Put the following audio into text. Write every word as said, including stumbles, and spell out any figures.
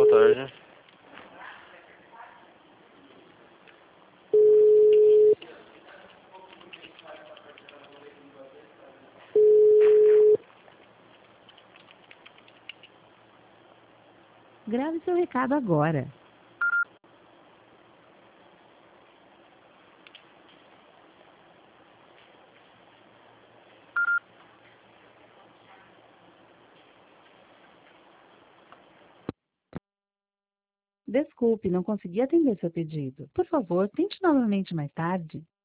tarde. Grave seu recado agora. Desculpe, não consegui atender seu pedido. Por favor, tente novamente mais tarde.